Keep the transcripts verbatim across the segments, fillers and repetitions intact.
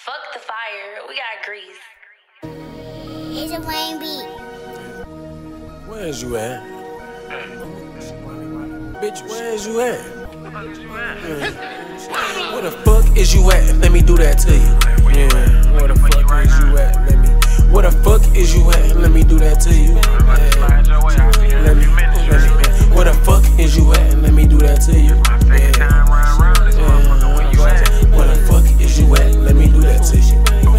Fuck the fire, we got grease. It's a Wayne beat. Where's you at? Bitch, where's you at? Yeah. Where the fuck is you at? Let me do that to you. Yeah. Where the fuck is you at? Let me. Where the fuck is you at? Let me do that to you. Yeah. Let me. Let me. Where the fuck is you at? Let me do that to you. Yeah. Where the fuck is you at? Let me do that to you.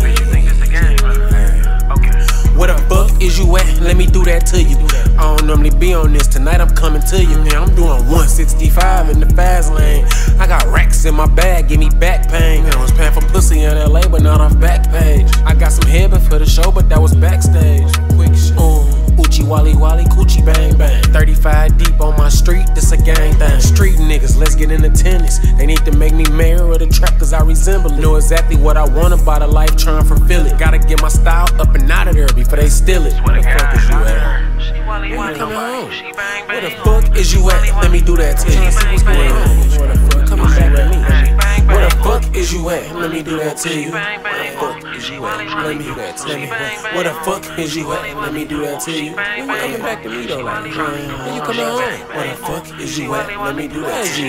Where the fuck is you at? Let me do that to you. I don't normally be on this, tonight I'm coming to you. Man, I'm doing one sixty-five in the fast lane. I got racks in my bag, give me back pain. Man, I was paying for pussy in L A, but not off Backpage. I got some heaven for the show, but that was backstage. Quick shit. Ooh, Uchi Wally Wally, Coochie Bang Bang. thirty-five deep on my street, this a gang thing. Street niggas, let's get into tennis. They need to make me mayor of the trap, cause I resemble it. Know exactly what I want about a life, trying to fulfill it. Gotta get my style up and out of there before they steal it. Where the fuck is you at? Yeah, come on. Where the fuck is you at? Let me do that to you. Where the fuck? Come back with me. Where the fuck is you at? Let me do that to you. Where the fuck is you at? Let me do that to you. Where the fuck is you at? Let me do that to you. When you coming back to me though, like, when you coming home? Where the fuck is you at? Let me do that to you.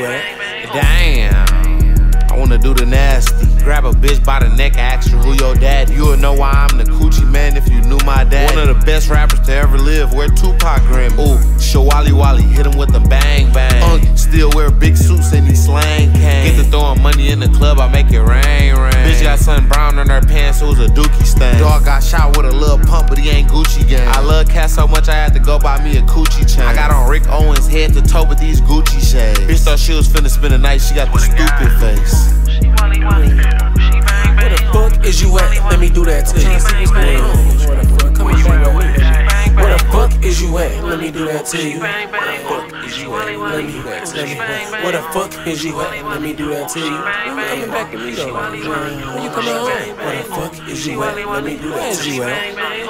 Damn, I wanna do the nasty. Grab a bitch by the neck, ask her who your dad. You would know why I'm the coochie man if you knew my dad. One of the best rappers to ever live, wear Tupac Grim. Ooh, show Wally Wally, hit him with the bang bang. Uh, still wear big suits and he slang can. Get to throwing money in the club, I make it rain, rain. Bitch got something brown on her pants, so it was a dookie stain. Dog got shot with a little pump, but he ain't Gucci gang. I love cats so much I had to go buy me a coochie chain. I got on Rick Owens head to toe with these Gucci shades. Bitch thought she was finna spend the night, she got the stupid face. Where the fuck is you at? Let me do that to you. Where the fuck? Come back with me. Where the fuck is you at? Let me do that to you. Where the fuck is you at? Let me do that to you. Where the fuck is you at? Let me do that to you. When you coming back to me though? When you coming home? Where the fuck is you at? Let me do that to you.